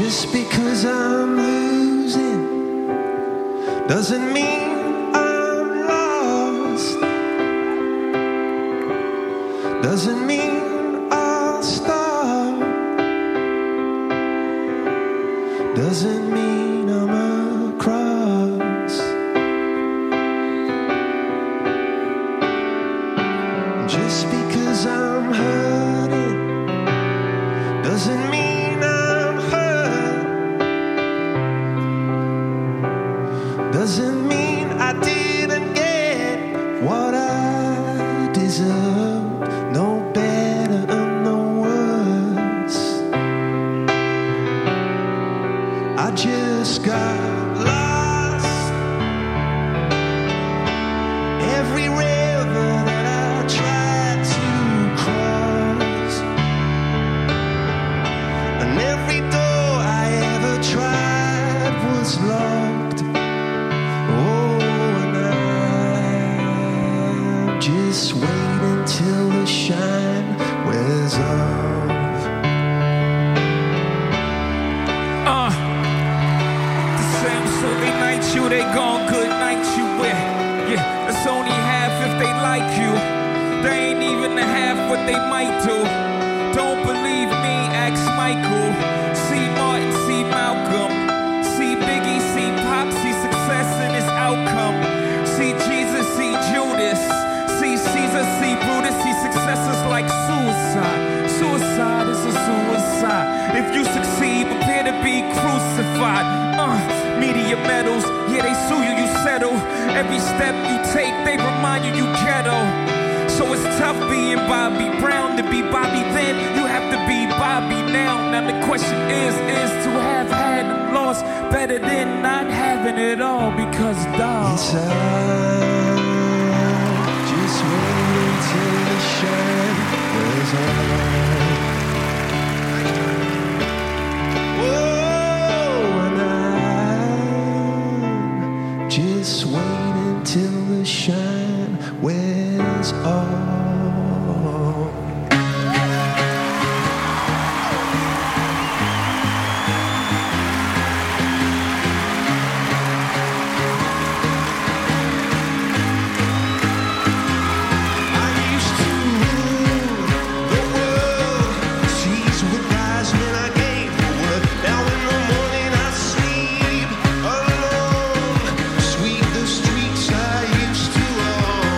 Just because I'm losing doesn't mean I'm lost. Doesn't mean I'll stop. Doesn't mean I'm across. Just because I'm hurting doesn't mean I'm hurt. Doesn't mean I didn't get what I deserved. No better and no worse. I just got lost. Every river that I tried to cross, and every door I ever tried was locked. Oh, and I'm just waiting till the shine wears off. The same Sunday night you, they gone good night you with. Yeah, it's only half if they like you. They ain't even a half what they might do. Don't believe me, ask Michael. See Martin, see Malcolm. See Biggie, see Pop, see success in his outcome. See Jesus, see Judas. See Caesar, see Brutus, see successes like suicide. Suicide is a suicide. If you succeed, prepare to be crucified. Media medals, yeah, they sue you, you settle. Every step you take, they remind you, you ghetto. So it's tough being Bobby Brown. To be Bobby then, you have to be Bobby now. Now the question is to have had and lost better than not having it all? Because dog, Yes, I'm just waiting till the shine wears off. Whoa, and I'm just waiting till the shine wears off. I used to rule the world, seize with lies when I gave the word. Now in the morning I sleep alone, sweep the streets I used to own.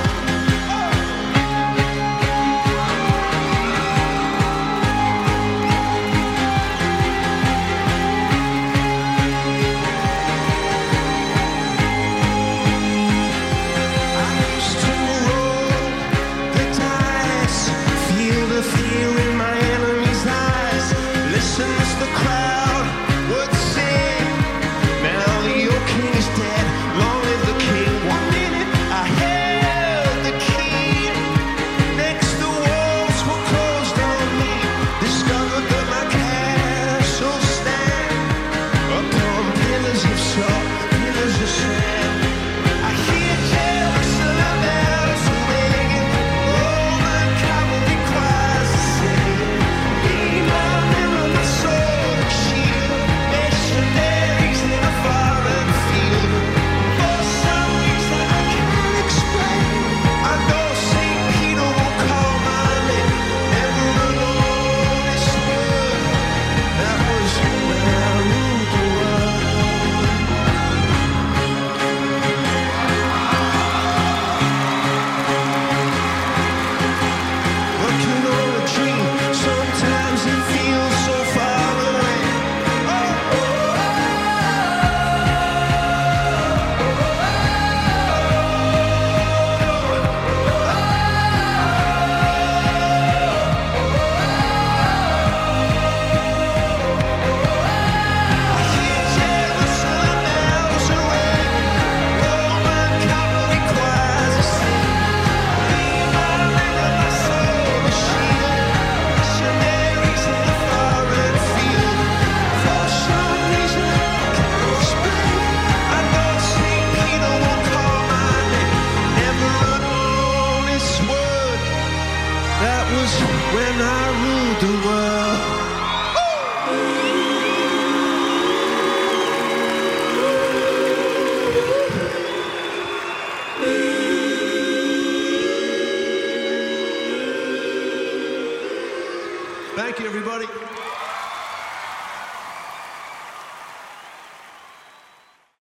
I used to roll the dice, feel the fear in my enemy's eyes. Listen as the crowd would sing. Now your king is dead, long live the king. 1 minute I held the key. Next the walls were closed on me. Discovered that my castle stand upon pillars of salt, pillars of sand. I hear Jerusalem bells ringing, Roman cavalry choirs singing. Be my mirror, my sword and shield, missionaries in a foreign field. For some reason I can't explain, I know St. Peter will call my name. Never alone this word, that was when I ruled the world. Working on a dream, sometimes it feels so far away. I hear Jerusalem bells ringing, Roman cavalry choirs are singing. Be my mirror, my sword and shield, missionaries in a foreign field. For some reason I can't explain, I know St. Peter will call my name. Never alone this word, that was when I ruled the world. Thank you, everybody.